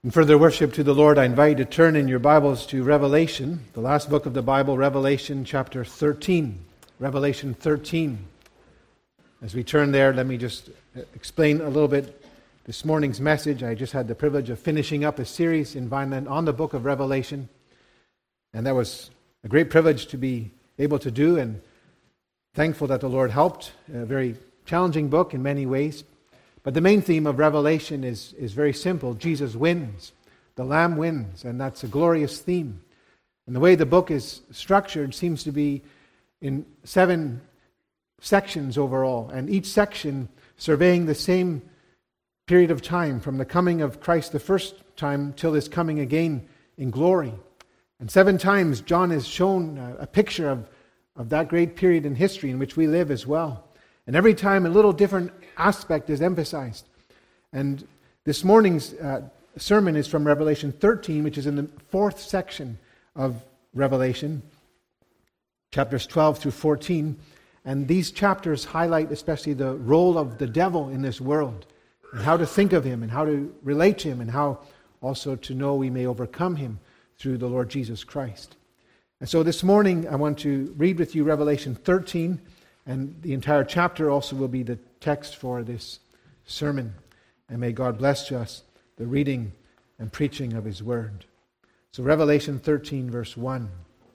In further worship to the Lord, I invite you to turn in your Bibles to Revelation, the last book of the Bible, Revelation chapter 13. Revelation 13. As we turn there, let me just explain a little bit this morning's message. I just had the privilege of finishing up a series in Vineland on the book of Revelation, and that was a great privilege to be able to do, and thankful that the Lord helped. A very challenging book in many ways. But the main theme of Revelation is very simple. Jesus wins. The Lamb wins. And that's a glorious theme. And the way the book is structured seems to be in 7 sections overall. And each section surveying the same period of time from the coming of Christ the first time till His coming again in glory. And 7 times John has shown a picture of that great period in history in which we live as well. And every time a little different aspect is emphasized. And this morning's sermon is from Revelation 13, which is in the 4th section of Revelation, chapters 12 through 14. And these chapters highlight especially the role of the devil in this world, and how to think of him, and how to relate to him, and how also to know we may overcome him through the Lord Jesus Christ. And so this morning I want to read with you Revelation 13, and the entire chapter also will be the text for this sermon. And may God bless to us the reading and preaching of His Word. So Revelation 13, verse 1.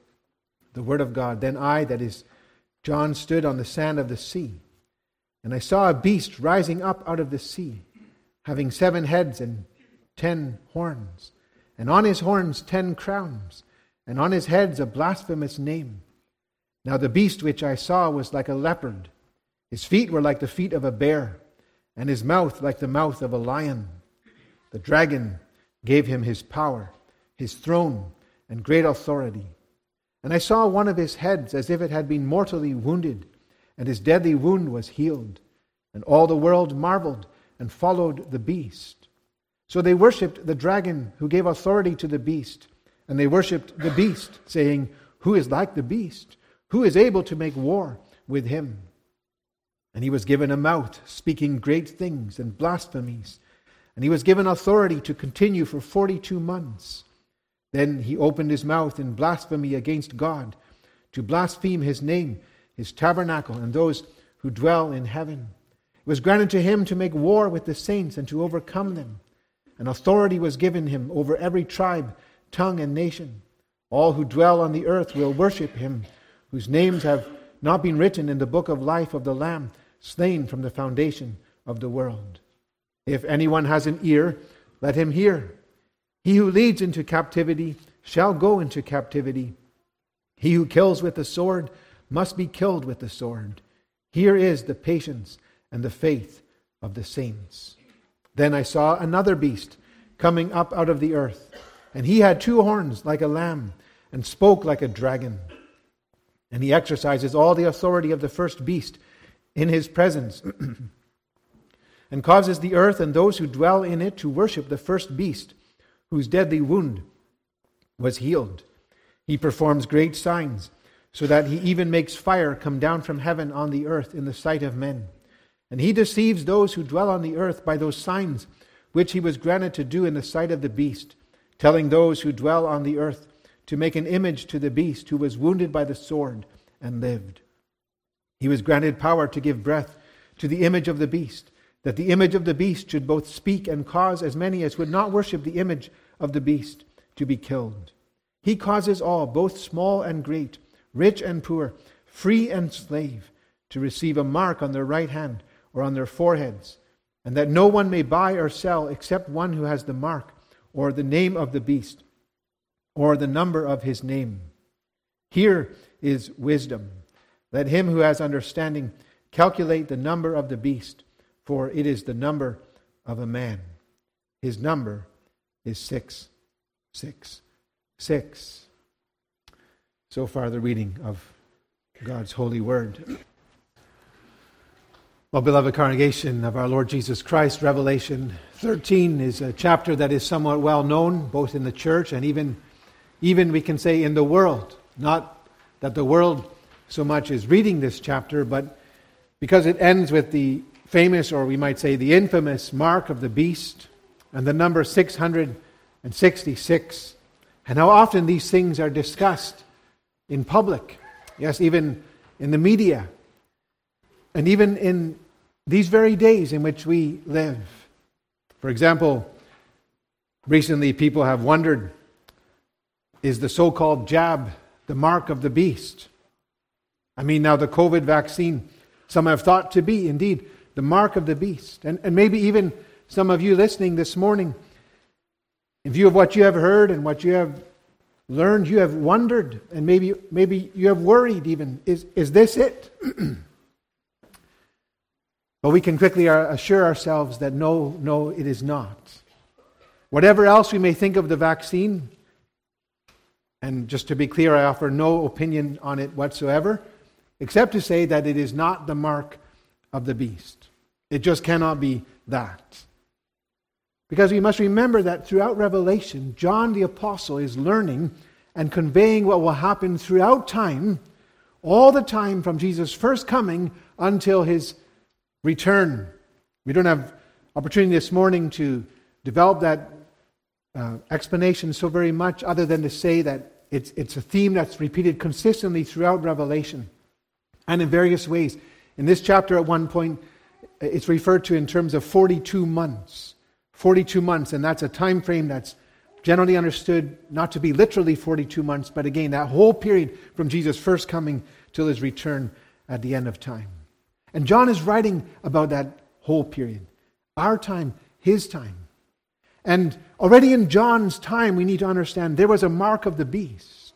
The Word of God. Then I, that is John, stood on the sand of the sea, and I saw a beast rising up out of the sea, having 7 heads and 10 horns, and on his horns 10 crowns, and on his heads a blasphemous name. Now the beast which I saw was like a leopard. His feet were like the feet of a bear, and his mouth like the mouth of a lion. The dragon gave him his power, his throne, and great authority. And I saw one of his heads as if it had been mortally wounded, and his deadly wound was healed. And all the world marveled and followed the beast. So they worshipped the dragon who gave authority to the beast, and they worshipped the beast, saying, "Who is like the beast? Who is able to make war with him?" And he was given a mouth, speaking great things and blasphemies. And he was given authority to continue for 42 months. Then he opened his mouth in blasphemy against God, to blaspheme His name, His tabernacle, and those who dwell in heaven. It was granted to him to make war with the saints and to overcome them. And authority was given him over every tribe, tongue, and nation. All who dwell on the earth will worship him, whose names have not been written in the book of life of the Lamb, slain from the foundation of the world. If anyone has an ear, let him hear. He who leads into captivity shall go into captivity. He who kills with the sword must be killed with the sword. Here is the patience and the faith of the saints. Then I saw another beast coming up out of the earth, and he had 2 horns like a lamb, and spoke like a dragon. And he exercises all the authority of the first beast in his presence, and causes the earth and those who dwell in it to worship the first beast, whose deadly wound was healed. He performs great signs, so that he even makes fire come down from heaven on the earth in the sight of men. And he deceives those who dwell on the earth by those signs which he was granted to do in the sight of the beast, telling those who dwell on the earth to make an image to the beast who was wounded by the sword and lived. He was granted power to give breath to the image of the beast, that the image of the beast should both speak and cause as many as would not worship the image of the beast to be killed. He causes all, both small and great, rich and poor, free and slave, to receive a mark on their right hand or on their foreheads, and that no one may buy or sell except one who has the mark or the name of the beast, or the number of his name. Here is wisdom. Let him who has understanding calculate the number of the beast, for it is the number of a man. His number is 666. So far the reading of God's holy word. Well, beloved congregation of our Lord Jesus Christ, Revelation 13 is a chapter that is somewhat well known, both in the church and even we can say in the world. Not that the world so much is reading this chapter, but because it ends with the famous, or we might say the infamous, mark of the beast, and the number 666 and 66. And how often these things are discussed in public. Yes, even in the media. And even in these very days in which we live. For example, recently people have wondered, is the so-called jab the mark of the beast? I mean, now the COVID vaccine, some have thought to be indeed the mark of the beast. And maybe even some of you listening this morning, in view of what you have heard and what you have learned, you have wondered, and maybe you have worried even, is this it? But we can quickly assure ourselves that no, it is not. Whatever else we may think of the vaccine, and just to be clear, I offer no opinion on it whatsoever, except to say that it is not the mark of the beast. It just cannot be that. Because we must remember that throughout Revelation, John the Apostle is learning and conveying what will happen throughout time, all the time from Jesus' first coming until his return. We don't have opportunity this morning to develop that explanation so very much, other than to say that it's a theme that's repeated consistently throughout Revelation and in various ways. In this chapter at one point, it's referred to in terms of 42 months. 42 months, and that's a time frame that's generally understood not to be literally 42 months, but again, that whole period from Jesus' first coming till his return at the end of time. And John is writing about that whole period. Our time, his time. And already in John's time, we need to understand there was a mark of the beast.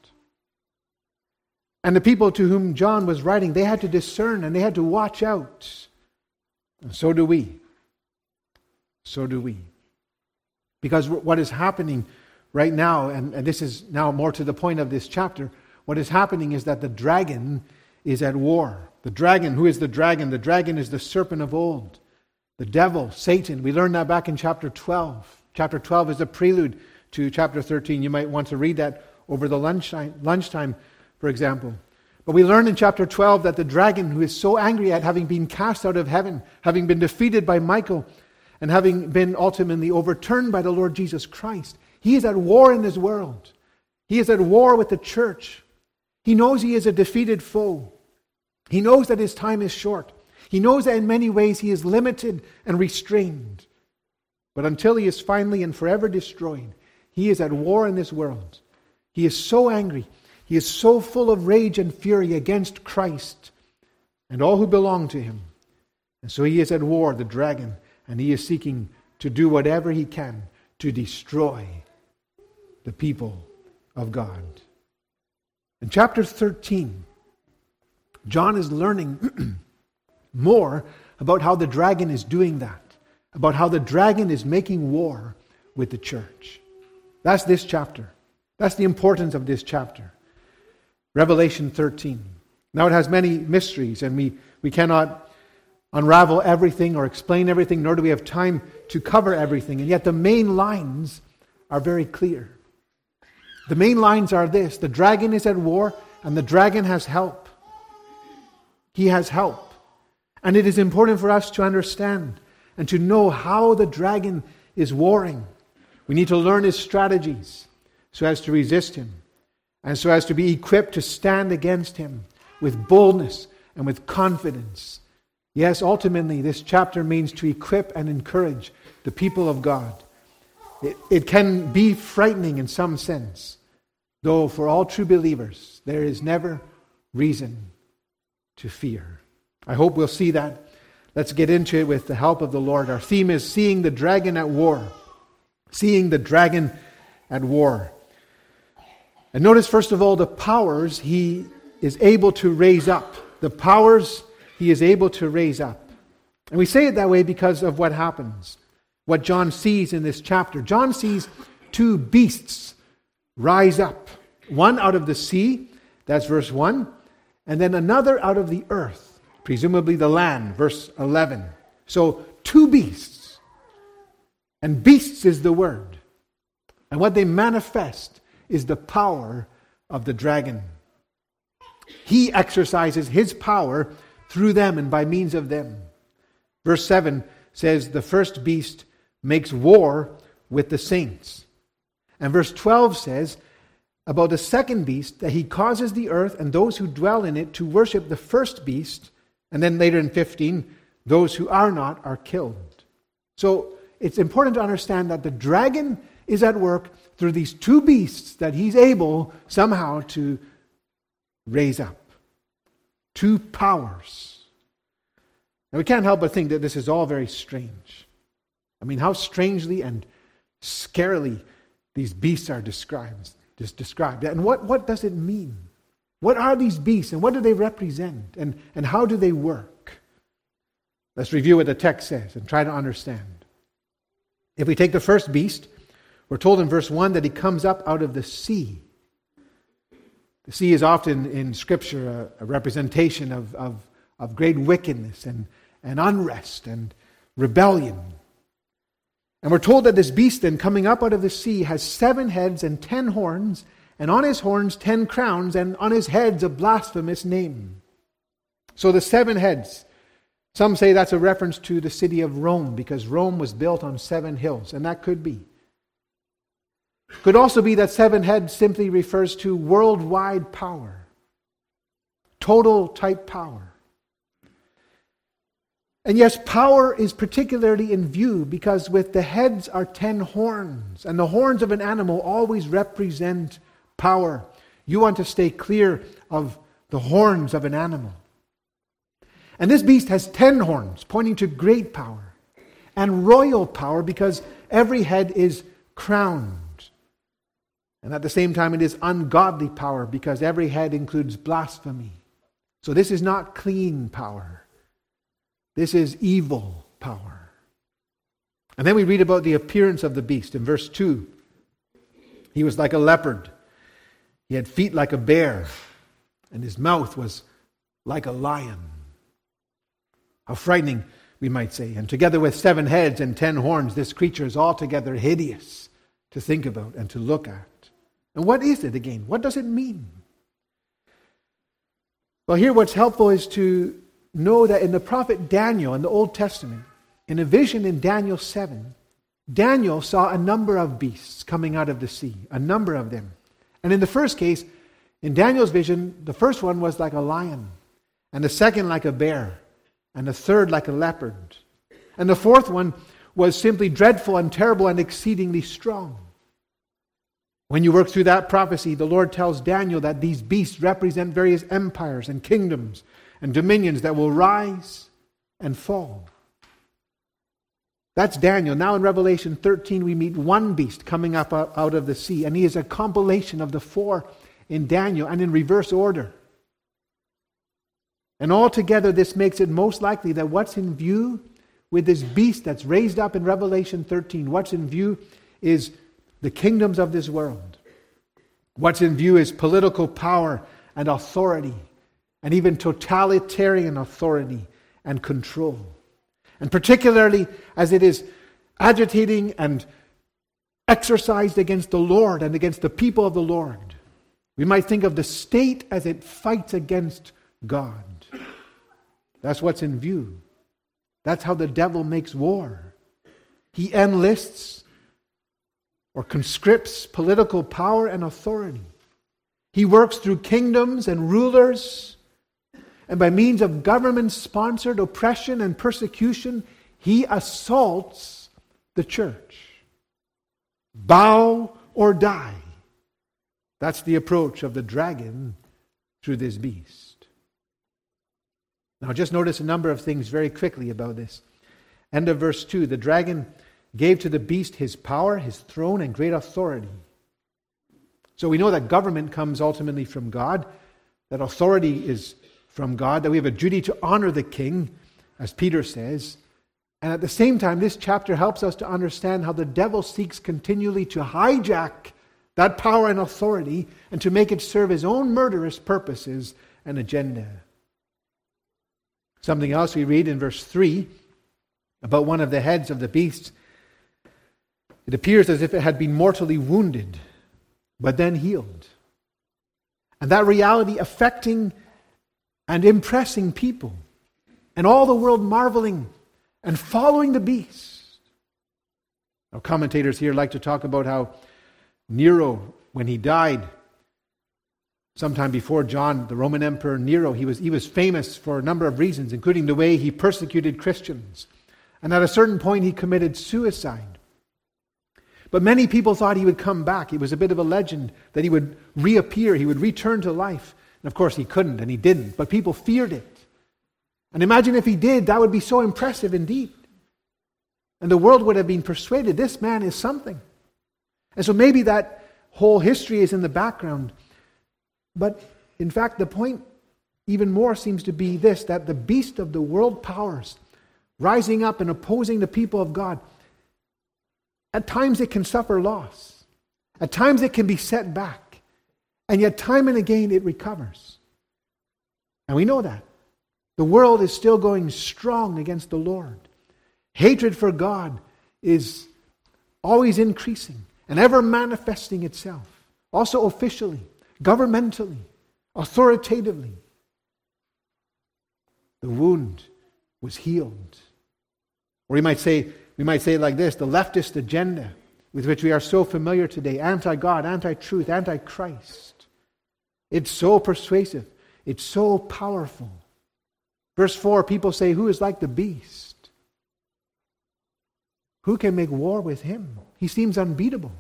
And the people to whom John was writing, they had to discern and they had to watch out. And so do we. So do we. Because what is happening right now, and this is now more to the point of this chapter, what is happening is that the dragon is at war. The dragon, who is the dragon? The dragon is the serpent of old. The devil, Satan. We learned that back in chapter 12. Chapter 12 is a prelude to chapter 13. You might want to read that over the lunchtime, for example. But we learn in chapter 12 that the dragon, who is so angry at having been cast out of heaven, having been defeated by Michael, and having been ultimately overturned by the Lord Jesus Christ, he is at war in this world. He is at war with the church. He knows he is a defeated foe. He knows that his time is short. He knows that in many ways he is limited and restrained. But until he is finally and forever destroyed, he is at war in this world. He is so angry. He is so full of rage and fury against Christ and all who belong to him. And so he is at war, the dragon, and he is seeking to do whatever he can to destroy the people of God. In chapter 13, John is learning more about how the dragon is doing that, about how the dragon is making war with the church. That's this chapter. That's the importance of this chapter. Revelation 13. Now it has many mysteries, and we cannot unravel everything or explain everything, nor do we have time to cover everything. And yet the main lines are very clear. The main lines are this: the dragon is at war, and the dragon has help. He has help. And it is important for us to understand and to know how the dragon is warring. We need to learn his strategies so as to resist him, and so as to be equipped to stand against him with boldness and with confidence. Yes, ultimately, this chapter means to equip and encourage the people of God. It can be frightening in some sense, though for all true believers, there is never reason to fear. I hope we'll see that. Let's get into it with the help of the Lord. Our theme is seeing the dragon at war. Seeing the dragon at war. And notice, first of all, the powers he is able to raise up. The powers he is able to raise up. And we say it that way because of what happens. What John sees in this chapter. John sees two beasts rise up. One out of the sea, that's verse 1. And then another out of the earth, presumably the land, verse 11. So, two beasts. And beasts is the word. And what they manifest is the power of the dragon. He exercises his power through them and by means of them. Verse 7 says, the first beast makes war with the saints. And verse 12 says about the second beast that he causes the earth and those who dwell in it to worship the first beast. And then later in 15, those who are not are killed. So it's important to understand that the dragon is at work through these two beasts that he's able somehow to raise up. Two powers. Now we can't help but think that this is all very strange. I mean, how strangely and scarily these beasts are described. And what does it mean? What are these beasts and what do they represent? And how do they work? Let's review what the text says and try to understand. If we take the first beast, we're told in verse 1 that he comes up out of the sea. The sea is often in Scripture a representation of great wickedness and unrest and rebellion. And we're told that this beast then coming up out of the sea has 7 heads and 10 horns, and on his horns 10 crowns, and on his heads a blasphemous name. So the 7 heads, some say that's a reference to the city of Rome, because Rome was built on 7 hills, and that could be. Could also be that 7 heads simply refers to worldwide power, total type power. And yes, power is particularly in view because with the heads are 10 horns, and the horns of an animal always represent power. You want to stay clear of the horns of an animal. And this beast has 10 horns, pointing to great power, and royal power because every head is crowned. And at the same time, it is ungodly power because every head includes blasphemy. So this is not clean power. This is evil power. And then we read about the appearance of the beast in verse 2. He was like a leopard. He had feet like a bear, and his mouth was like a lion. How frightening, we might say. And together with 7 heads and 10 horns, this creature is altogether hideous to think about and to look at. And what is it again? What does it mean? Well, here what's helpful is to know that in the prophet Daniel in the Old Testament, in a vision in Daniel 7, Daniel saw a number of beasts coming out of the sea, a number of them. And in the first case, in Daniel's vision, the first one was like a lion, and the second like a bear, and the third like a leopard. And the fourth one was simply dreadful and terrible and exceedingly strong. When you work through that prophecy, the Lord tells Daniel that these beasts represent various empires and kingdoms and dominions that will rise and fall. That's Daniel. Now in Revelation 13, we meet one beast coming up out of the sea, and he is a compilation of the 4 in Daniel and in reverse order. And altogether, this makes it most likely that what's in view with this beast that's raised up in Revelation 13, what's in view is the kingdoms of this world. What's in view is political power and authority, and even totalitarian authority and control. And particularly as it is agitating and exercised against the Lord and against the people of the Lord. We might think of the state as it fights against God. That's what's in view. That's how the devil makes war. He enlists or conscripts political power and authority. He works through kingdoms and rulers, and by means of government-sponsored oppression and persecution, he assaults the church. Bow or die. That's the approach of the dragon through this beast. Now just notice a number of things very quickly about this. End of verse 2. The dragon gave to the beast his power, his throne, and great authority. So we know that government comes ultimately from God, that authority is from God, that we have a duty to honor the king, as Peter says. And at the same time, this chapter helps us to understand how the devil seeks continually to hijack that power and authority and to make it serve his own murderous purposes and agenda. Something else we read in verse 3 about one of the heads of the beasts. It appears as if it had been mortally wounded, but then healed. And that reality affecting and impressing people, and all the world marveling and following the beast. Now, commentators here like to talk about how Nero, when he died, sometime before John, the Roman Emperor Nero, he was famous for a number of reasons, including the way he persecuted Christians. And at a certain point, he committed suicide. But many people thought he would come back. It was a bit of a legend that he would reappear, he would return to life. And of course, he couldn't, and he didn't. But people feared it. And imagine if he did, that would be so impressive indeed. And the world would have been persuaded, this man is something. And so maybe that whole history is in the background. But in fact, the point even more seems to be this, that the beast of the world powers rising up and opposing the people of God, at times it can suffer loss. At times it can be set back. And yet time and again it recovers. And we know that. The world is still going strong against the Lord. Hatred for God is always increasing and ever manifesting itself. Also officially, governmentally, authoritatively. The wound was healed. Or we might say it like this, the leftist agenda with which we are so familiar today, anti-God, anti-truth, anti-Christ. It's so persuasive. It's so powerful. Verse 4, people say, who is like the beast? Who can make war with him? He seems unbeatable.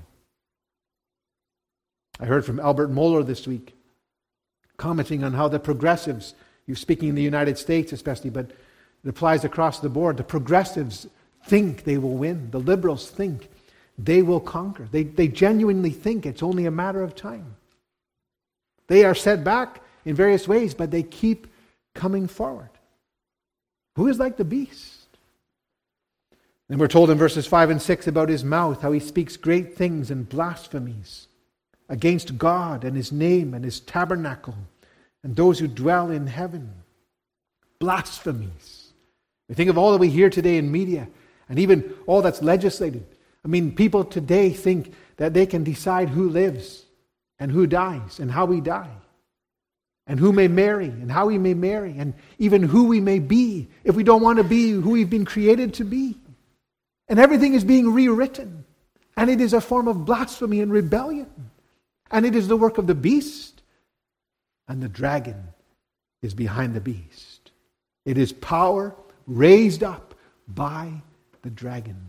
I heard from Albert Mohler this week, commenting on how the progressives, you're speaking in the United States especially, but it applies across the board. The progressives think they will win. The liberals think they will conquer. They genuinely think it's only a matter of time. They are set back in various ways, but they keep coming forward. Who is like the beast? And we're told in verses 5 and 6 about his mouth, how he speaks great things and blasphemies against God and his name and his tabernacle and those who dwell in heaven. Blasphemies. We think of all that we hear today in media and even all that's legislated. I mean, people today think that they can decide who lives and who dies and how we die. And who may marry, and how we may marry, and even who we may be, if we don't want to be who we've been created to be. And everything is being rewritten. And it is a form of blasphemy and rebellion. And it is the work of the beast. And the dragon is behind the beast. It is power raised up by the dragon.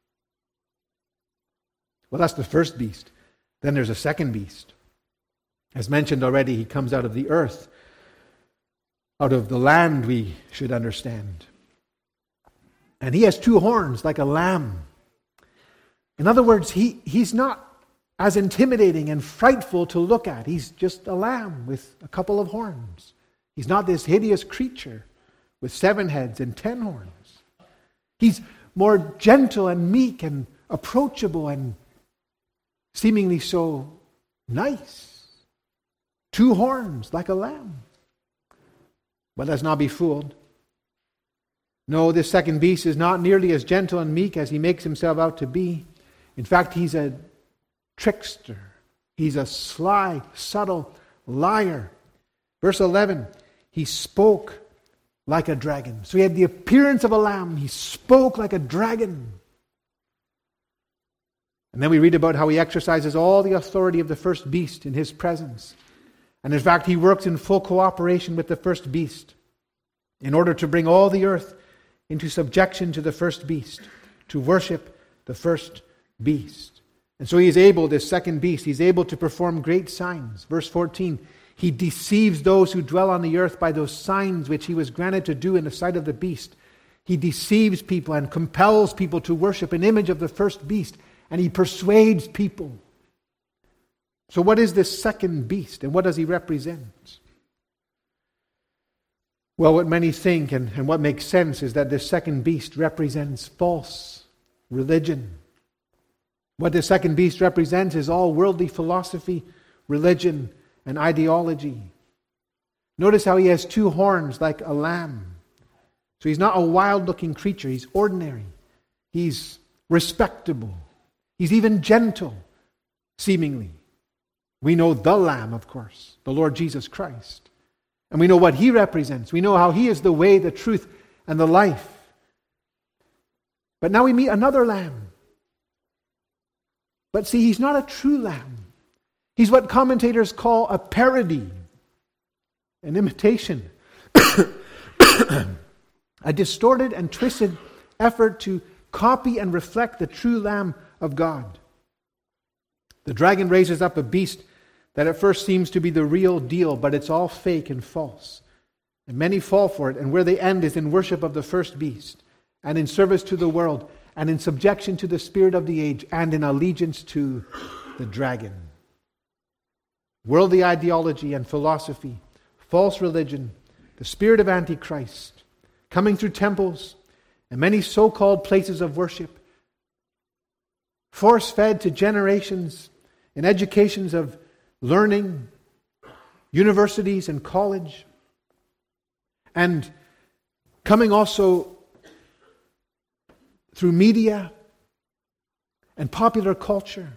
Well, that's the first beast. Then there's a second beast. As mentioned already, he comes out of the earth, out of the land, we should understand. And he has two horns like a lamb. In other words, he's not as intimidating and frightful to look at. He's just a lamb with a couple of horns. He's not this hideous creature with 7 heads and 10 horns. He's more gentle and meek and approachable and seemingly so nice. 2 horns like a lamb. But let's not be fooled. No, this second beast is not nearly as gentle and meek as he makes himself out to be. In fact, he's a trickster. He's a sly, subtle liar. Verse 11, he spoke like a dragon. So he had the appearance of a lamb. He spoke like a dragon. And then we read about how he exercises all the authority of the first beast in his presence. And in fact, he works in full cooperation with the first beast in order to bring all the earth into subjection to the first beast, to worship the first beast. And so he is able, this second beast, he's able to perform great signs. Verse 14, he deceives those who dwell on the earth by those signs which he was granted to do in the sight of the beast. He deceives people and compels people to worship an image of the first beast, and he persuades people. So what is this second beast, and what does he represent? Well, what many think and what makes sense is that this second beast represents false religion. What this second beast represents is all worldly philosophy, religion, and ideology. Notice how he has 2 horns like a lamb. So he's not a wild-looking creature. He's ordinary. He's respectable. He's even gentle, seemingly. We know the Lamb, of course, the Lord Jesus Christ. And we know what he represents. We know how he is the way, the truth, and the life. But now we meet another lamb. But see, he's not a true lamb. He's what commentators call a parody, an imitation, a distorted and twisted effort to copy and reflect the true Lamb of God. The dragon raises up a beast that at first seems to be the real deal, but it's all fake and false. And many fall for it, and where they end is in worship of the first beast, and in service to the world, and in subjection to the spirit of the age, and in allegiance to the dragon. Worldly ideology and philosophy, false religion, the spirit of Antichrist, coming through temples and many so-called places of worship, force-fed to generations in educations of learning, universities and college, and coming also through media and popular culture.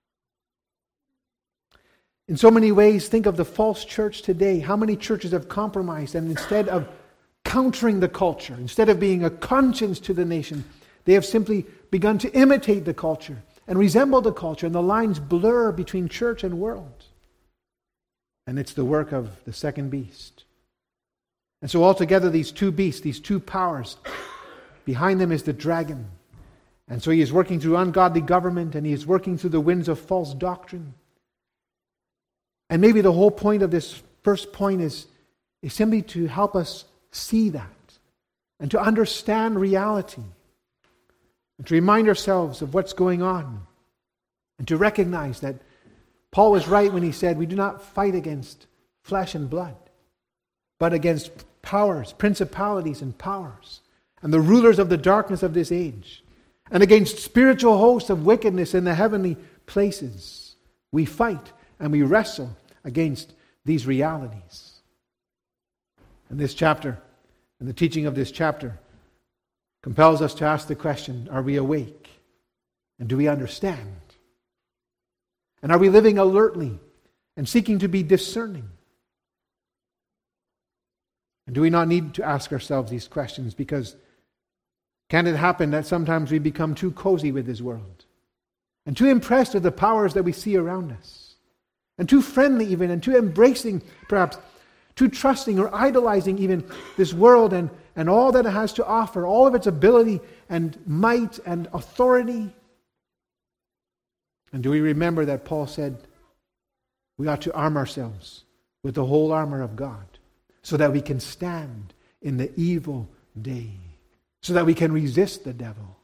In so many ways, think of the false church today. How many churches have compromised, and instead of countering the culture, instead of being a conscience to the nation, they have simply begun to imitate the culture and resemble the culture, and the lines blur between church and world. And it's the work of the second beast. And so altogether, these two beasts, these two powers, behind them is the dragon. And so he is working through ungodly government, and he is working through the winds of false doctrine. And maybe the whole point of this first point is simply to help us see that and to understand reality and to remind ourselves of what's going on and to recognize that Paul was right when he said we do not fight against flesh and blood, but against powers, principalities and powers, and the rulers of the darkness of this age, and against spiritual hosts of wickedness in the heavenly places. We fight and we wrestle against these realities. And this chapter, and the teaching of this chapter, compels us to ask the question, are we awake? And do we understand? And are we living alertly and seeking to be discerning? And do we not need to ask ourselves these questions? Because can it happen that sometimes we become too cozy with this world and too impressed with the powers that we see around us, and too friendly even, and too embracing, perhaps, too trusting or idolizing even this world and all that it has to offer, all of its ability and might and authority? And do we remember that Paul said we ought to arm ourselves with the whole armor of God so that we can stand in the evil day, so that we can resist the devil?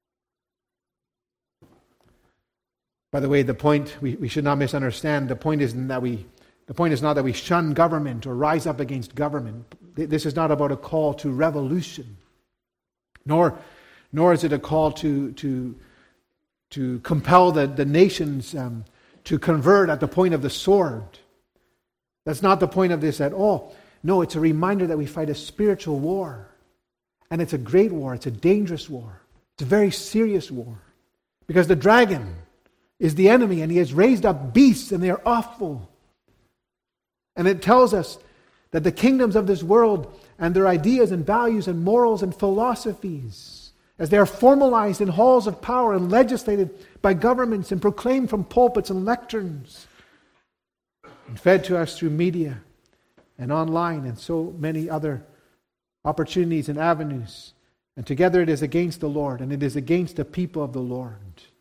By the way, the point we should not misunderstand. The point is not that we shun government or rise up against government. This is not about a call to revolution, nor is it a call to compel the nations to convert at the point of the sword. That's not the point of this at all. No, it's a reminder that we fight a spiritual war. And it's a great war. It's a dangerous war. It's a very serious war. Because the dragon is the enemy, and he has raised up beasts, and they are awful. And it tells us that the kingdoms of this world and their ideas and values and morals and philosophies, as they are formalized in halls of power and legislated by governments and proclaimed from pulpits and lecterns and fed to us through media and online and so many other opportunities and avenues. And together it is against the Lord, and it is against the people of the Lord.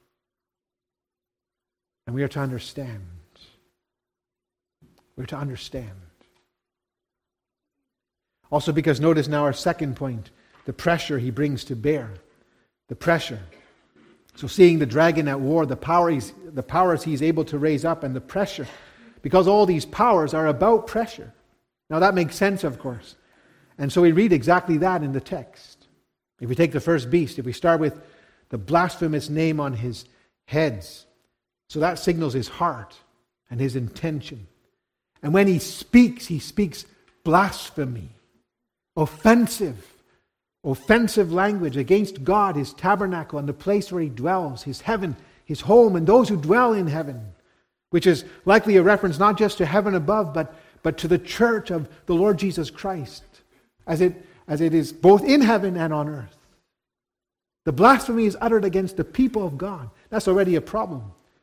And we are to understand. We're to understand. Also because notice now our second point, the pressure he brings to bear. The pressure. So seeing the dragon at war, the powers he's able to raise up, and the pressure. Because all these powers are about pressure. Now that makes sense, of course. And so we read exactly that in the text. If we take the first beast, if we start with the blasphemous name on his heads, so that signals his heart and his intention. And when he speaks blasphemy, offensive language against God, his tabernacle, and the place where he dwells, his heaven, his home, and those who dwell in heaven, which is likely a reference not just to heaven above, but to the church of the Lord Jesus Christ, as it is both in heaven and on earth. The blasphemy is uttered against the people of God. That's already a problem.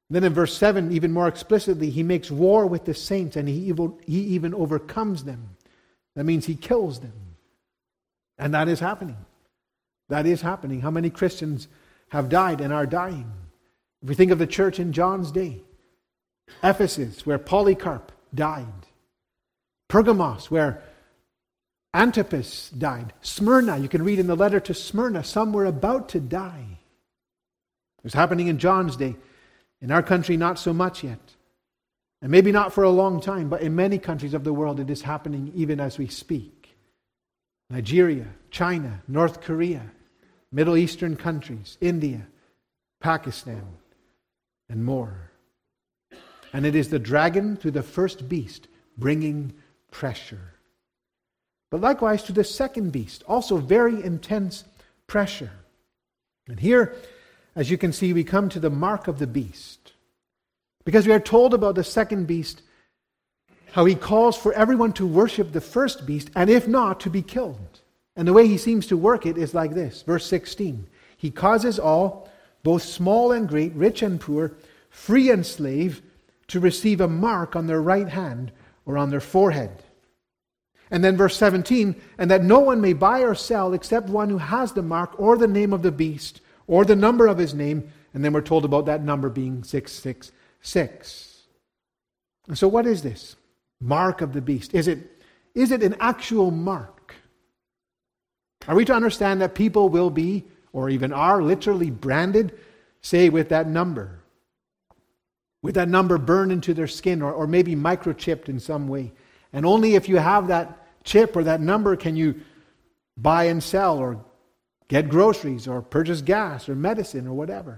Then in verse 7, even more explicitly, he makes war with the saints and he even overcomes them. That means he kills them. And that is happening. That is happening. How many Christians have died and are dying? If we think of the church in John's day, Ephesus, where Polycarp died. Pergamos, where Antipas died. Smyrna, you can read in the letter to Smyrna, some were about to die. It was happening in John's day. In our country, not so much yet. And maybe not for a long time, but in many countries of the world, it is happening even as we speak. Nigeria, China, North Korea, Middle Eastern countries, India, Pakistan, and more. And it is the dragon through the first beast bringing pressure. But likewise to the second beast, also very intense pressure. And here, as you can see, we come to the mark of the beast. Because we are told about the second beast, how he calls for everyone to worship the first beast, and if not, to be killed. And the way he seems to work it is like this. Verse 16. He causes all, both small and great, rich and poor, free and slave, to receive a mark on their right hand or on their forehead. And then verse 17, and that no one may buy or sell except one who has the mark or the name of the beast or the number of his name. And then we're told about that number being 666. And so what is this? Mark of the beast. Is it an actual mark? Are we to understand that people will be, or even are, literally branded, say, with that number? With that number burned into their skin, or maybe microchipped in some way. And only if you have that chip or that number can you buy and sell or get groceries or purchase gas or medicine or whatever.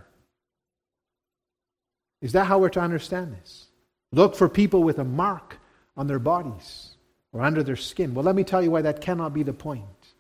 Is that how we're to understand this? Look for people with a mark on their bodies or under their skin. Well, let me tell you why that cannot be the point.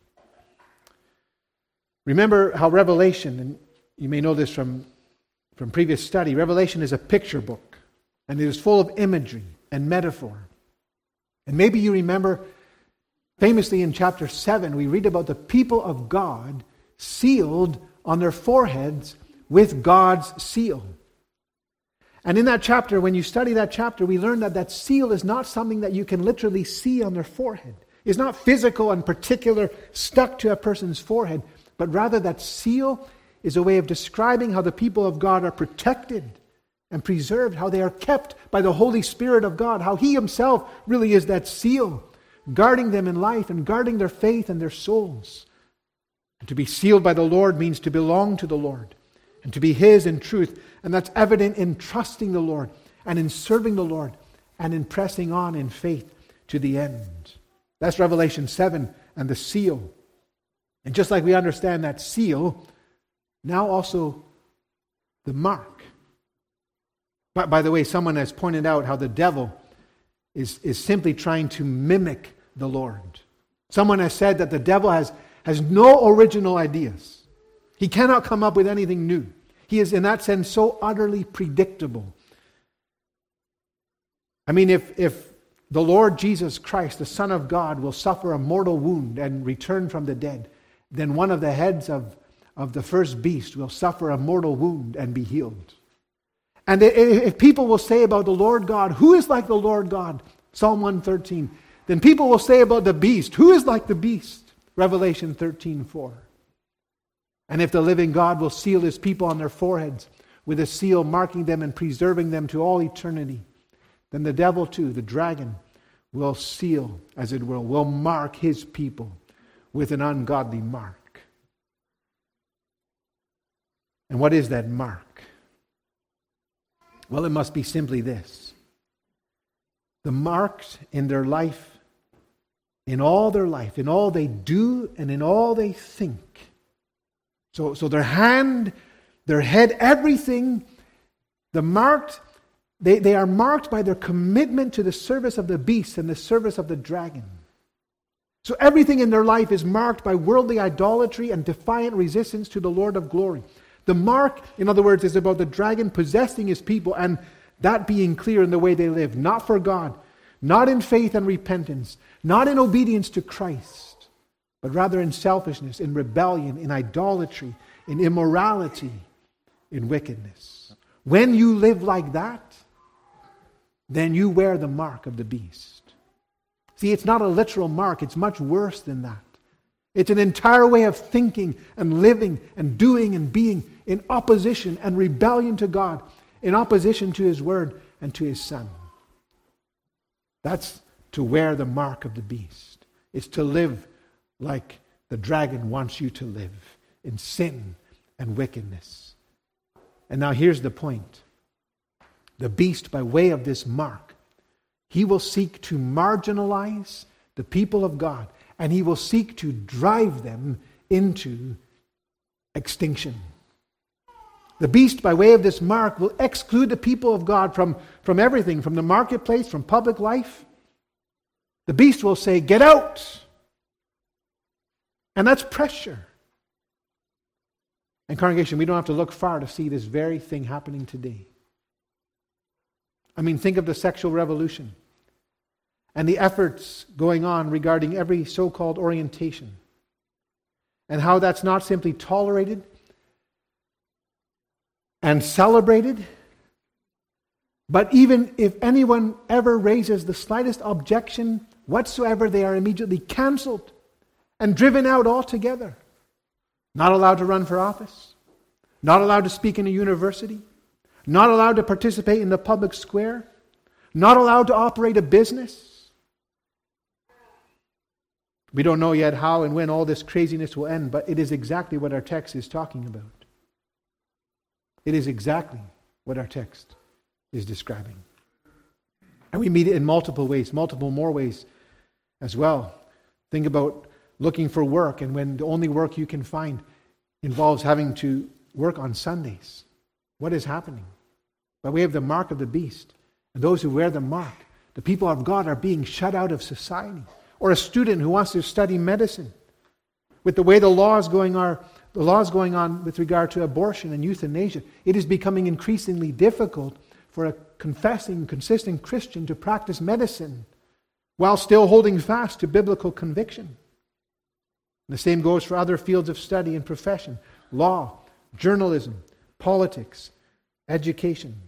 Remember how Revelation, and you may know this from previous study, Revelation is a picture book, and it is full of imagery and metaphor. And maybe you remember, famously in chapter 7, we read about the people of God sealed on their foreheads with God's seal. And in that chapter, when you study that chapter, we learn that seal is not something that you can literally see on their forehead. It's not physical and particular, stuck to a person's forehead, but rather that seal is a way of describing how the people of God are protected and preserved, how they are kept by the Holy Spirit of God, how He Himself really is that seal, guarding them in life and guarding their faith and their souls. And to be sealed by the Lord means to belong to the Lord and to be His in truth. And that's evident in trusting the Lord and in serving the Lord and in pressing on in faith to the end. That's Revelation 7 and the seal. And just like we understand that seal, now also the mark. But by the way, someone has pointed out how the devil is simply trying to mimic the Lord. Someone has said that the devil has no original ideas. He cannot come up with anything new. He is, in that sense, so utterly predictable. I mean, if the Lord Jesus Christ, the Son of God, will suffer a mortal wound and return from the dead, then one of the heads of the first beast will suffer a mortal wound and be healed. And if people will say about the Lord God, who is like the Lord God? Psalm 113. Then people will say about the beast, who is like the beast? Revelation 13:4. And if the living God will seal His people on their foreheads with a seal marking them and preserving them to all eternity, then the devil too, the dragon, will seal, as it will mark his people with an ungodly mark. And what is that mark? Well, it must be simply this. The marks in their life, in all their life, in all they do and in all they think. So their hand, their head, everything, they are marked by their commitment to the service of the beast and the service of the dragon. So everything in their life is marked by worldly idolatry and defiant resistance to the Lord of glory. The mark, in other words, is about the dragon possessing his people and that being clear in the way they live, not for God, not in faith and repentance, not in obedience to Christ, but rather in selfishness, in rebellion, in idolatry, in immorality, in wickedness. When you live like that, then you wear the mark of the beast. See, it's not a literal mark. It's much worse than that. It's an entire way of thinking and living and doing and being in opposition and rebellion to God, in opposition to His Word and to His Son. That's to wear the mark of the beast. It's to live like the dragon wants you to live, in sin and wickedness. And now here's the point. The beast, by way of this mark, he will seek to marginalize the people of God, and he will seek to drive them into extinction. The beast, by way of this mark, will exclude the people of God from everything, from the marketplace, from public life. The beast will say, "Get out!" And that's pressure. And congregation, we don't have to look far to see this very thing happening today. I mean, think of the sexual revolution and the efforts going on regarding every so-called orientation, and how that's not simply tolerated and celebrated, but even if anyone ever raises the slightest objection whatsoever, they are immediately canceled and driven out altogether. Not allowed to run for office, not allowed to speak in a university, not allowed to participate in the public square, not allowed to operate a business. We don't know yet how and when all this craziness will end, but it is exactly what our text is talking about. It is exactly what our text is describing. And we meet it in multiple ways, multiple more ways as well. Think about looking for work, and when the only work you can find involves having to work on Sundays. What is happening? By way of the mark of the beast, and those who wear the mark, the people of God are being shut out of society. Or a student who wants to study medicine, with the way the laws going on with regard to abortion and euthanasia, it is becoming increasingly difficult for a confessing, consistent Christian to practice medicine while still holding fast to biblical conviction. The same goes for other fields of study and profession: law, journalism, politics, education.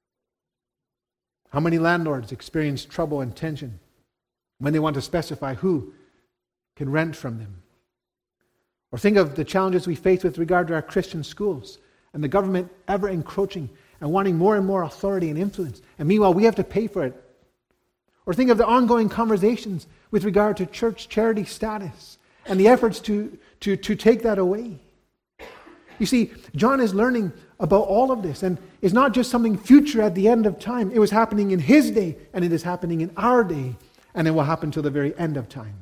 How many landlords experience trouble and tension when they want to specify who can rent from them? Or think of the challenges we face with regard to our Christian schools and the government ever encroaching and wanting more and more authority and influence. And meanwhile, we have to pay for it. Or think of the ongoing conversations with regard to church charity status and the efforts to take that away. You see, John is learning about all of this, and it's not just something future at the end of time. It was happening in his day, and it is happening in our day, and it will happen till the very end of time.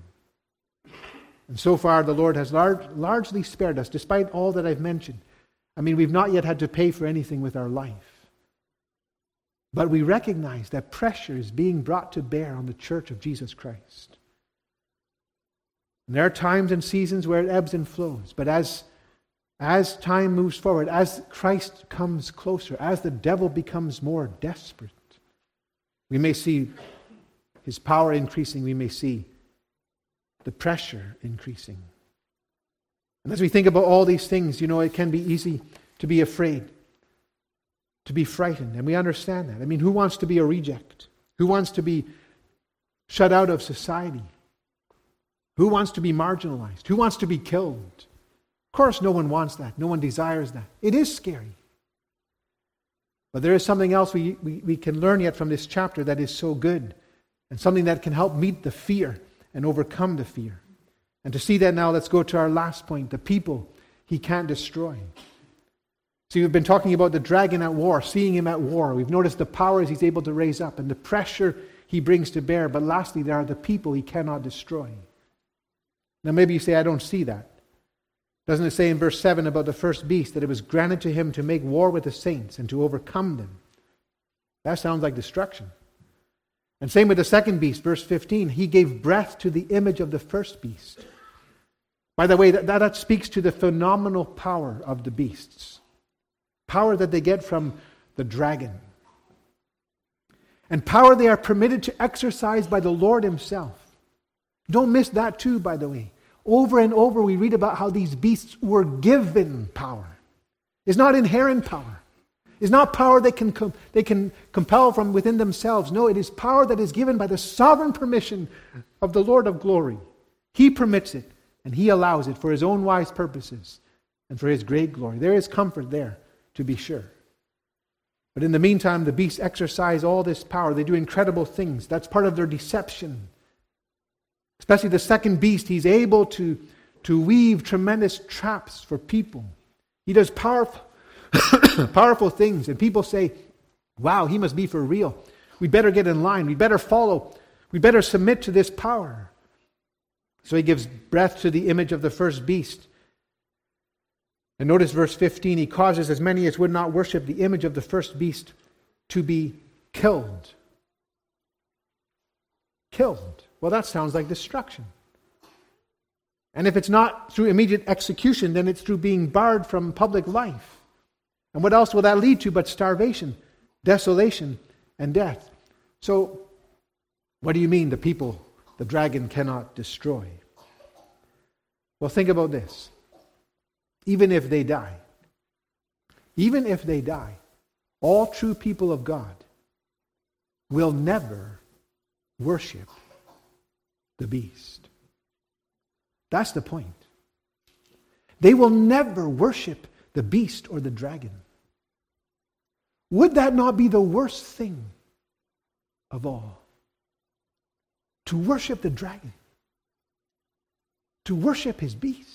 And so far, the Lord has largely spared us, despite all that I've mentioned. I mean, we've not yet had to pay for anything with our life. But we recognize that pressure is being brought to bear on the church of Jesus Christ. And there are times and seasons where it ebbs and flows, but as time moves forward, as Christ comes closer, as the devil becomes more desperate, we may see his power increasing, we may see the pressure increasing. And as we think about all these things, it can be easy to be afraid, to be frightened, and we understand that. I mean, who wants to be a reject? Who wants to be shut out of society? Who wants to be marginalized? Who wants to be killed? Of course, no one wants that. No one desires that. It is scary. But there is something else we can learn yet from this chapter that is so good, and something that can help meet the fear and overcome the fear. And to see that now, let's go to our last point: the people he can't destroy. See, we've been talking about the dragon at war, seeing him at war. We've noticed the powers he's able to raise up and the pressure he brings to bear. But lastly, there are the people he cannot destroy. Now maybe you say, I don't see that. Doesn't it say in verse 7 about the first beast that it was granted to him to make war with the saints and to overcome them? That sounds like destruction. And same with the second beast, verse 15. He gave breath to the image of the first beast. By the way, that speaks to the phenomenal power of the beasts. Power that they get from the dragon. And power they are permitted to exercise by the Lord himself. Don't miss that too, by the way. Over and over we read about how these beasts were given power. It's not inherent power. It's not power they can compel from within themselves. No, it is power that is given by the sovereign permission of the Lord of glory. He permits it, and He allows it for His own wise purposes and for His great glory. There is comfort there, to be sure. But in the meantime, the beasts exercise all this power. They do incredible things. That's part of their deception. Especially the second beast, he's able to weave tremendous traps for people. He does powerful things, and people say, wow, he must be for real. We better get in line. We better follow. We better submit to this power. So he gives breath to the image of the first beast. And notice verse 15, he causes as many as would not worship the image of the first beast to be killed. Killed. Well, that sounds like destruction. And if it's not through immediate execution, then it's through being barred from public life. And what else will that lead to but starvation, desolation, and death? So, what do you mean the dragon cannot destroy? Well, think about this. Even if they die, all true people of God will never worship the beast. That's the point. They will never worship the beast or the dragon. Would that not be the worst thing of all? To worship the dragon. To worship his beast.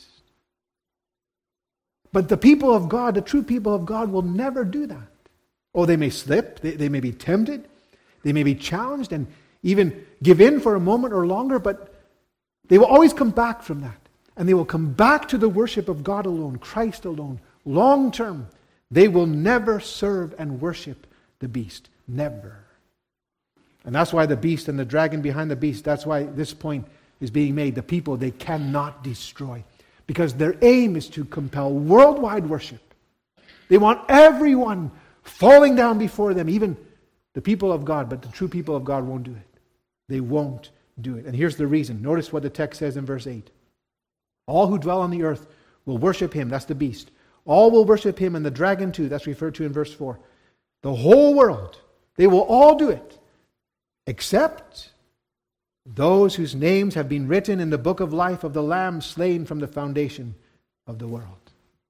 But the people of God, the true people of God, will never do that. Oh, they may slip, they may be tempted, they may be challenged and even give in for a moment or longer, but they will always come back from that. And they will come back to the worship of God alone, Christ alone, long term. They will never serve and worship the beast. Never. And that's why the beast and the dragon behind the beast, that's why this point is being made. The people they cannot destroy. Because their aim is to compel worldwide worship. They want everyone falling down before them, even the people of God, but the true people of God won't do it. They won't do it. And here's the reason. Notice what the text says in verse 8. All who dwell on the earth will worship him. That's the beast. All will worship him, and the dragon too. That's referred to in verse 4. The whole world, they will all do it, except those whose names have been written in the book of life of the Lamb slain from the foundation of the world.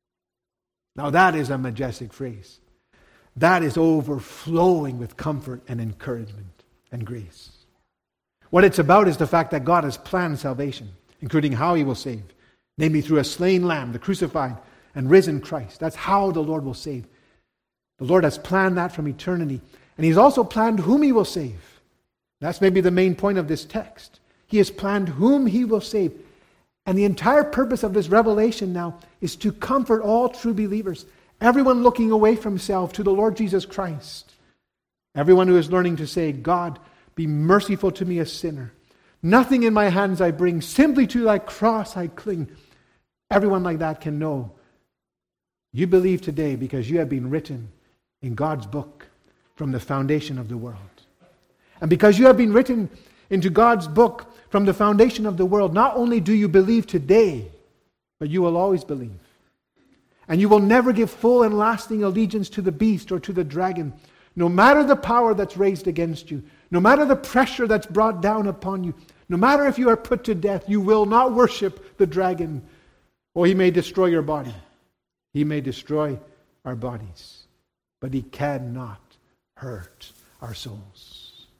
Now that is a majestic phrase. That is overflowing with comfort and encouragement and grace. What it's about is the fact that God has planned salvation, including how he will save, namely through a slain lamb, the crucified and risen Christ. That's how the Lord will save. The Lord has planned that from eternity. And he's also planned whom he will save. That's maybe the main point of this text. He has planned whom he will save. And the entire purpose of this revelation now is to comfort all true believers. Everyone looking away from himself to the Lord Jesus Christ. Everyone who is learning to say, God, be merciful to me, a sinner. Nothing in my hands I bring, simply to thy cross I cling. Everyone like that can know. You believe today because you have been written in God's book from the foundation of the world. And because you have been written into God's book from the foundation of the world, not only do you believe today, but you will always believe. And you will never give full and lasting allegiance to the beast or to the dragon, no matter the power that's raised against you, no matter the pressure that's brought down upon you, no matter if you are put to death, you will not worship the dragon, or he may destroy your body. He may destroy our bodies, but he cannot hurt our souls.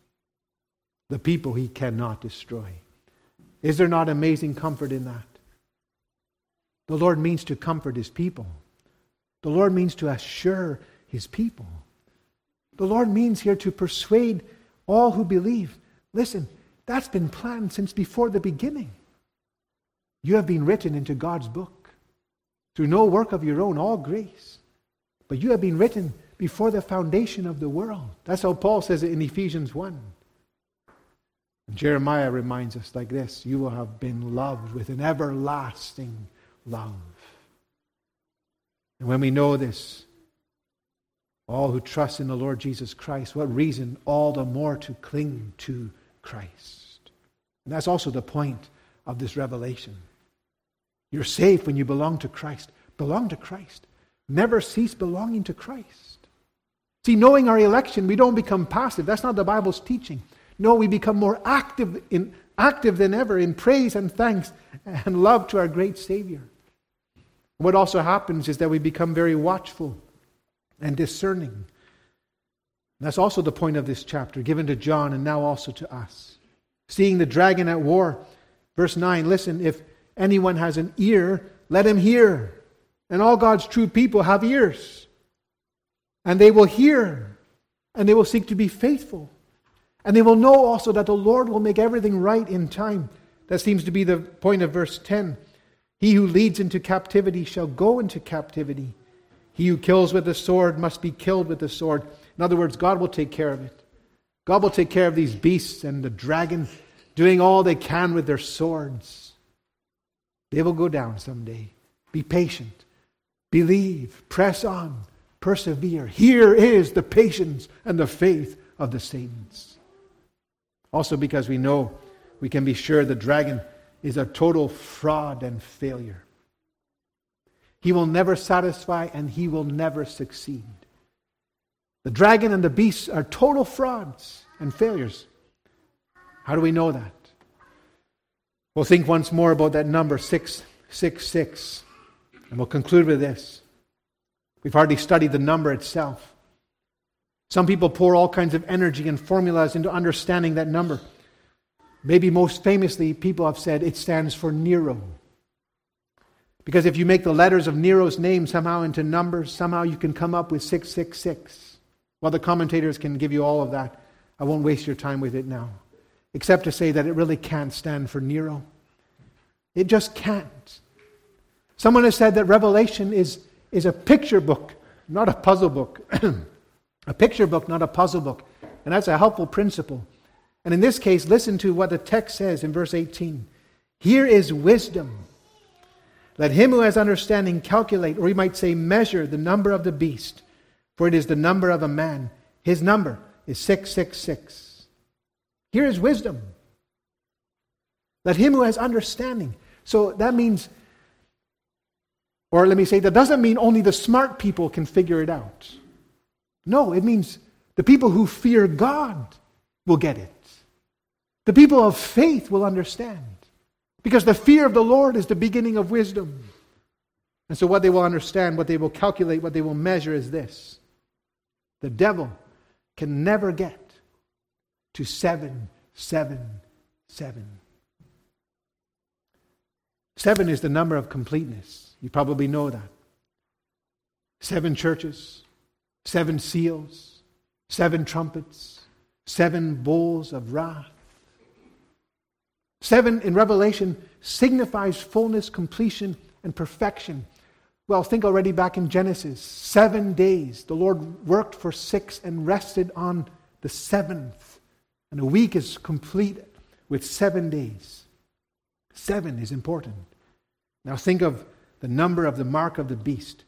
The people he cannot destroy. Is there not amazing comfort in that? The Lord means to comfort his people. The Lord means to assure his people. The Lord means here to persuade all who believe. Listen, that's been planned since before the beginning. You have been written into God's book through no work of your own, all grace. But you have been written before the foundation of the world. That's how Paul says it in Ephesians 1. And Jeremiah reminds us like this: you will have been loved with an everlasting love. And when we know this, all who trust in the Lord Jesus Christ, what reason all the more to cling to Christ? And that's also the point of this revelation. You're safe when you belong to Christ. Belong to Christ. Never cease belonging to Christ. See, knowing our election, we don't become passive. That's not the Bible's teaching. No, we become more active than ever in praise and thanks and love to our great Savior. What also happens is that we become very watchful and discerning. And that's also the point of this chapter, given to John and now also to us. Seeing the dragon at war. Verse 9, listen, if anyone has an ear, let him hear. And all God's true people have ears. And they will hear. And they will seek to be faithful. And they will know also that the Lord will make everything right in time. That seems to be the point of verse 10. He who leads into captivity shall go into captivity. He who kills with the sword must be killed with the sword. In other words, God will take care of it. God will take care of these beasts and the dragon doing all they can with their swords. They will go down someday. Be patient. Believe. Press on. Persevere. Here is the patience and the faith of the saints. Also because we know, we can be sure the dragon is a total fraud and failure. He will never satisfy and he will never succeed. The dragon and the beast are total frauds and failures. How do we know that? Well, think once more about that number 666. And we'll conclude with this. We've hardly studied the number itself. Some people pour all kinds of energy and formulas into understanding that number. Maybe most famously, people have said it stands for Nero. Because if you make the letters of Nero's name somehow into numbers, somehow you can come up with 666. Well, the commentators can give you all of that. I won't waste your time with it now. Except to say that it really can't stand for Nero. It just can't. Someone has said that Revelation is a picture book, not a puzzle book. A picture book, not a puzzle book. And that's a helpful principle. And in this case, listen to what the text says in verse 18. Here is wisdom. Let him who has understanding calculate, or we might say measure, the number of the beast, for it is the number of a man. His number is 666. Here is wisdom. Let him who has understanding. So that means, or let me say, that doesn't mean only the smart people can figure it out. No, it means the people who fear God will get it. The people of faith will understand. Because the fear of the Lord is the beginning of wisdom. And so what they will understand, what they will calculate, what they will measure is this. The devil can never get to 777. 7 is the number of completeness. You probably know that. 7 churches, 7 seals, 7 trumpets, 7 bowls of wrath. 7 in Revelation signifies fullness, completion, and perfection. Well, think already back in Genesis. 7 days. The Lord worked for 6 and rested on the 7th. And a week is complete with 7 days. 7 is important. Now think of the number of the mark of the beast.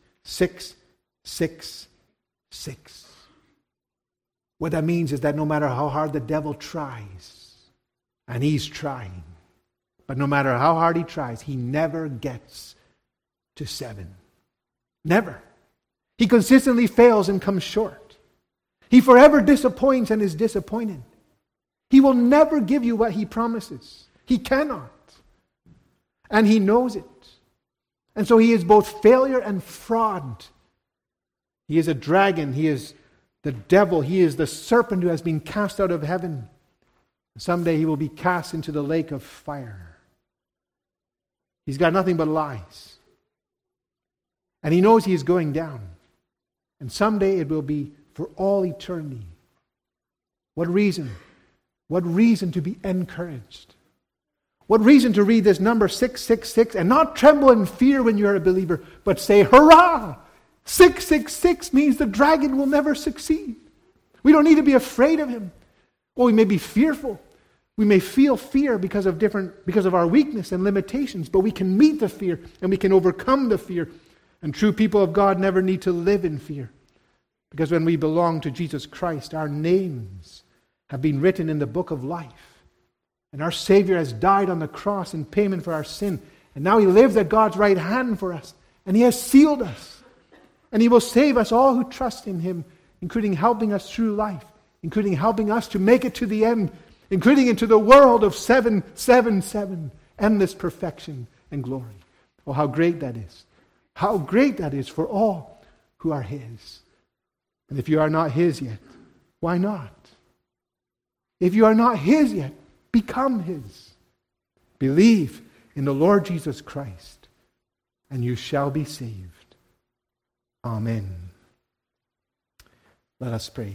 666. What that means is that no matter how hard the devil tries, and he's trying, but no matter how hard he tries, he never gets to 7. Never. He consistently fails and comes short. He forever disappoints and is disappointed. He will never give you what he promises. He cannot. And he knows it. And so he is both failure and fraud. He is a dragon. He is the devil. He is the serpent who has been cast out of heaven. Someday he will be cast into the lake of fire. He's got nothing but lies. And he knows he is going down. And someday it will be for all eternity. What reason? What reason to be encouraged? What reason to read this number 666 and not tremble in fear when you're a believer, but say, hurrah! 666 means the dragon will never succeed. We don't need to be afraid of him. Well, we may be fearful. We may feel fear because of our weakness and limitations, but we can meet the fear and we can overcome the fear. And true people of God never need to live in fear. Because when we belong to Jesus Christ, our names have been written in the book of life. And our Savior has died on the cross in payment for our sin. And now he lives at God's right hand for us. And he has sealed us. And he will save us all who trust in him including helping us through life, including helping us to make it to the end, including into the world of 777, endless perfection and glory. Oh, how great that is. How great that is for all who are His. And if you are not His yet, why not? If you are not His yet, become His. Believe in the Lord Jesus Christ, and you shall be saved. Amen. Let us pray.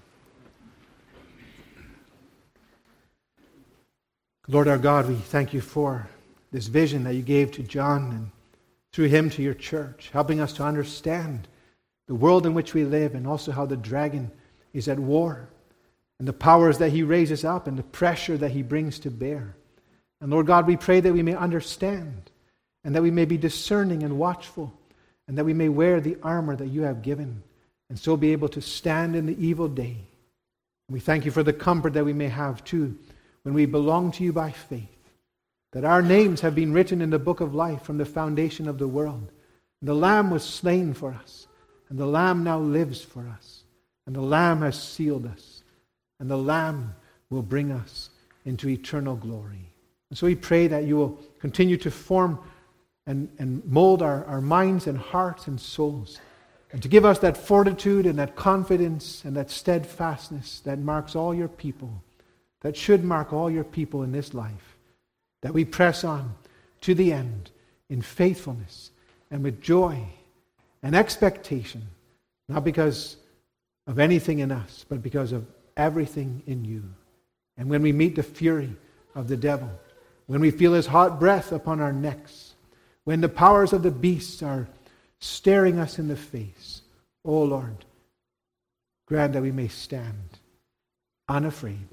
Lord our God, we thank you for this vision that you gave to John and through him to your church, helping us to understand the world in which we live and also how the dragon is at war and the powers that he raises up and the pressure that he brings to bear. And Lord God, we pray that we may understand and that we may be discerning and watchful and that we may wear the armor that you have given and so be able to stand in the evil day. And we thank you for the comfort that we may have too when we belong to you by faith, that our names have been written in the book of life from the foundation of the world. And the Lamb was slain for us, and the Lamb now lives for us, and the Lamb has sealed us, and the Lamb will bring us into eternal glory. And so we pray that you will continue to form and mold our minds and hearts and souls, and to give us that fortitude and that confidence and that steadfastness that marks all your people, that should mark all your people in this life, that we press on to the end in faithfulness and with joy and expectation, not because of anything in us, but because of everything in you. And when we meet the fury of the devil, when we feel his hot breath upon our necks, when the powers of the beasts are staring us in the face, oh Lord, grant that we may stand unafraid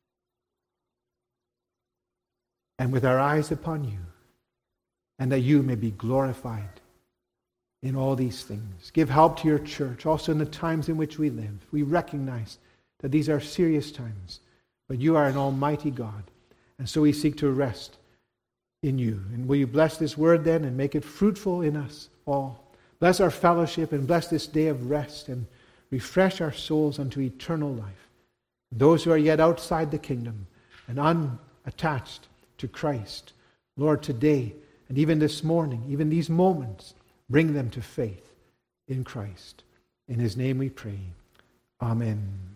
and with our eyes upon you, and that you may be glorified in all these things. Give help to your church, also in the times in which we live. We recognize that these are serious times, but you are an almighty God, and so we seek to rest in you. And will you bless this word then and make it fruitful in us all? Bless our fellowship and bless this day of rest and refresh our souls unto eternal life. Those who are yet outside the kingdom and unattached to Christ, Lord, today and even this morning, even these moments, bring them to faith in Christ. In His name we pray. Amen.